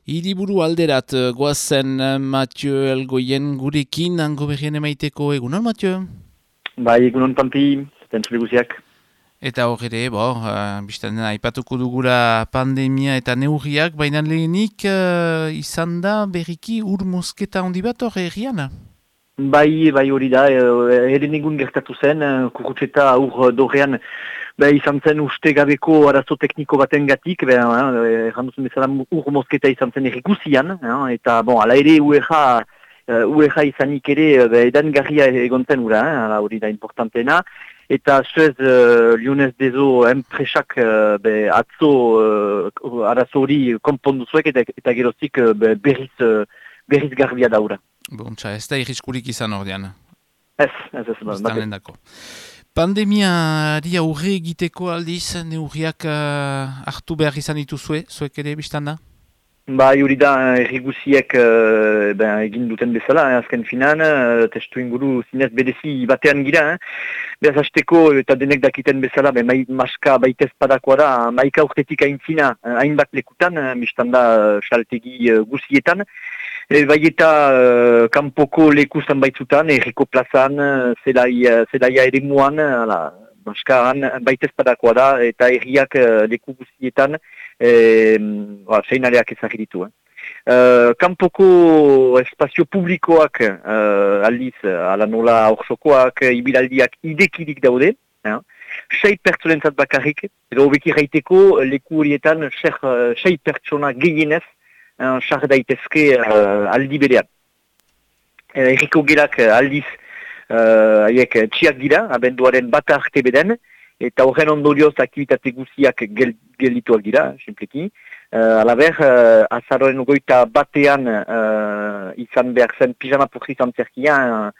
Hiriburu alderat goazen Mathieu Elgoien gurekin hango berrien emaiteko egunon, Mathieu? Bai, egunon Pampi, zentzule guziak. Eta hor ere, biztan dena, aipatuko dugula pandemia eta neurriak, baina lehenik izan da berriki ur mosketa handi bat hor erriana? Bai hori da, eren egun gertatu zen, kurrutseta ur dorrean, izan zen uste gabeko arazo tekniko baten gatik, erranduzun bezala ur mosketa izan zen errikusian, eta ala ere UEJA izanik ere edan garria egon zen ura, hori da importantena. Eta zuez Lionez Dezo enpresak atzo arazo hori konpondu zuek eta gerozik berriz garbia daura. Bontxa, ez da irriskurik izan ordean. Ez. Pandemiari aurre egiteko aldiz, neurriak hartu behar izan dituzue, zuek ere biztan da? Bai, hori da, errigusiek egin duten bezala, azken finan, testu inguru zinez bedezi batean gira. Beraz hasteko eta denek dakiten bezala, maska baitez padakoa da, maika urtetik aintzina, hainbat lekutan, biztan da saltegi guzietan. Bai eta kanpoko leku zanbaitzutan, erriko plazan, zelaia ere muan, maskaran baitez padakoa da, eta erriak leku guzietan, seinaleak ezagiritu. Kanpoko espazio publikoak aldiz, ala nola orsokoak, ibilaldiak idekirik daude, 6 pertsonentzat bakarrik, edo hobeki raiteko leku horietan 6 pertsona gehienez sar daitezke aldi berean. Erriko gerak aldiz haiek txiak dira, abenduaren bat arte beden, eta horren ondorioz aktivitate guziak geldituak dira, simpleki. Alaber, azaroren ogoita batean izan behar zen pijama purri zantzerkian,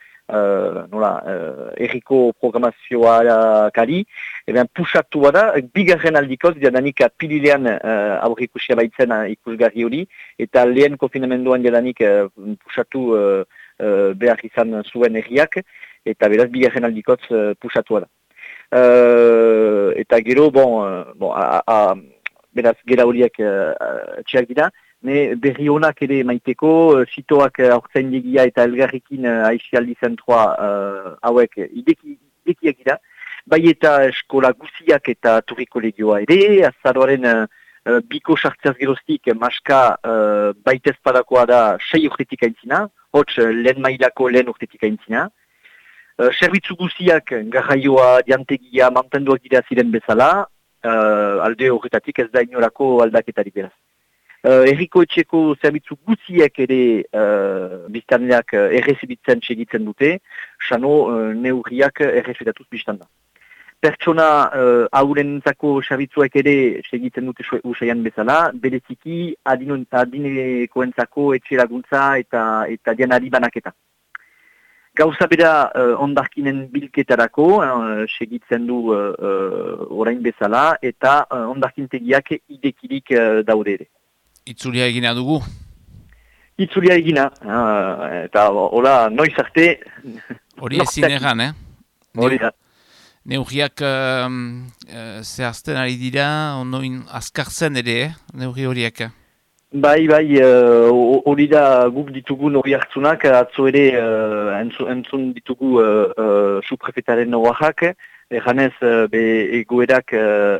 erriko programazioa kari, pusatu bada, bigarren aldikoz, jadanik pililean aurrikusia baitzen ikusgarri hori, eta lehen konfinamenduan jadanik pusatu behar izan zuen erriak, eta beraz bigarren aldikoz pusatu bada. Eta gero, beraz gera horiek txeak dira, berri honak ere maiteko, sitoak aurtzaindegia eta elgarrikin aixialdi zentroa hauek idekiak dira, bai eta eskola guziak eta turikolegioa ere, azaroaren biko sartzeaz geroztik maska baitez padakoa da 6 urtetik aintzina, hots lehen mailako lehen urtetik aintzina. Zerbitzu guziak garraioa, diantegia, mantenduak dira ziren bezala, alde horretatik ez da inorako aldaketari beraz. Erriko etxeko zerbitzu guziek ere biztanleak errezibitzen segitzen dute, xano neurriak errezitatuz biztan da. Pertsona haurentzako zerbitzuak ere segitzen dute usaian bezala, bereziki adinekoentzako etxe laguntza eta dianari banaketa. Gauza bera ondarkinen bilketarako segitzen du orain bezala eta ondarkintegiak idekirik daude ere. Itzulia egina dugu? Itzulia egina, eta hola noiz arte... Hori ezin egan, Hori da. Neurriak zehazten ari dira, ondoin azkartzen ere, neurri horiek? Bai, hori da guk ditugun hori hartzunak, atzo ere entzun ditugu suprefetaren oaxak, erganez egoerak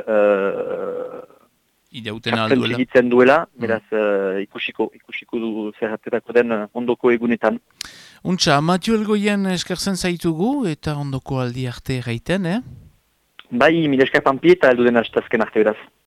segitzen duela, beraz ikusiko du zerraterako den ondoko egunetan. Untxa, Mathieu Elgoien eskertzen zaitugu eta ondoko aldi arte gaiten, Bai, mila esker Pampi eta elduden astazken arte beraz.